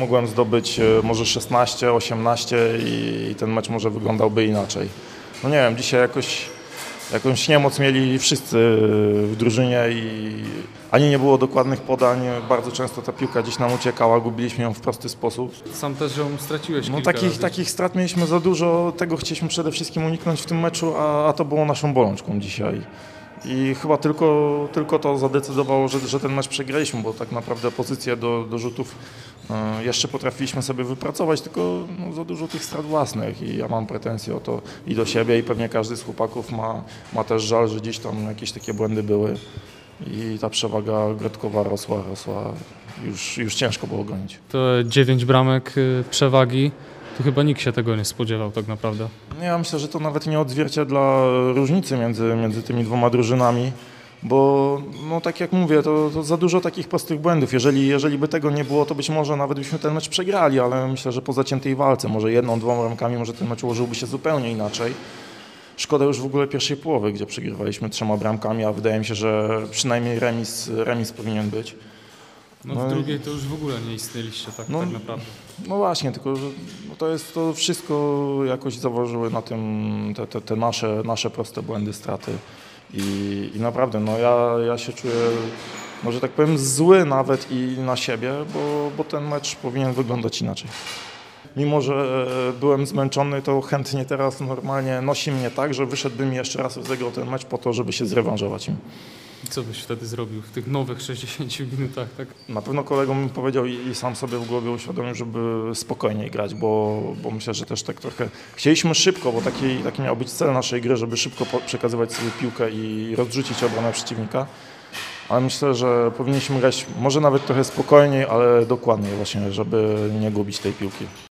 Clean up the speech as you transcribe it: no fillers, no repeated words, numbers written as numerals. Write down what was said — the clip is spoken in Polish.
mogłem zdobyć może 16, 18 i ten mecz może wyglądałby inaczej. No nie wiem, dzisiaj jakąś niemoc mieli wszyscy w drużynie i ani nie było dokładnych podań, bardzo często ta piłka gdzieś nam uciekała, gubiliśmy ją w prosty sposób. Sam też ją straciłeś No kilka razy. takich strat mieliśmy za dużo, tego chcieliśmy przede wszystkim uniknąć w tym meczu, a to było naszą bolączką dzisiaj. I chyba tylko to zadecydowało, że ten mecz przegraliśmy, bo tak naprawdę pozycję do rzutów jeszcze potrafiliśmy sobie wypracować, tylko no, za dużo tych strat własnych i ja mam pretensje o to i do siebie i pewnie każdy z chłopaków ma też żal, że gdzieś tam jakieś takie błędy były i ta przewaga grodkowa rosła, już ciężko było gonić. To 9 bramek przewagi, to chyba nikt się tego nie spodziewał tak naprawdę. Ja myślę, że to nawet nie odzwierciedla różnicy między tymi dwoma drużynami, bo no, tak jak mówię, to za dużo takich prostych błędów. Jeżeli by tego nie było, to być może nawet byśmy ten mecz przegrali, ale myślę, że po zaciętej walce, może jedną, dwoma bramkami, może ten mecz ułożyłby się zupełnie inaczej. Szkoda już w ogóle pierwszej połowy, gdzie przegrywaliśmy 3 bramkami, a wydaje mi się, że przynajmniej remis powinien być. No w drugiej to już w ogóle nie istnieliście tak naprawdę. No właśnie, tylko że to wszystko jakoś zaważyły na tym te nasze proste błędy, straty i naprawdę no ja się czuję, może tak powiem, zły nawet i na siebie, bo ten mecz powinien wyglądać inaczej. Mimo że byłem zmęczony, to chętnie teraz normalnie nosi mnie tak, że wyszedłbym jeszcze raz rozegrał ten mecz po to, żeby się zrewanżować im. I co byś wtedy zrobił w tych nowych 60 minutach? Tak? Na pewno kolegom bym powiedział i sam sobie w głowie uświadomił, żeby spokojniej grać, bo myślę, że też tak trochę chcieliśmy szybko, bo taki miał być cel naszej gry, żeby szybko przekazywać sobie piłkę i rozrzucić obronę przeciwnika. Ale myślę, że powinniśmy grać może nawet trochę spokojniej, ale dokładniej właśnie, żeby nie gubić tej piłki.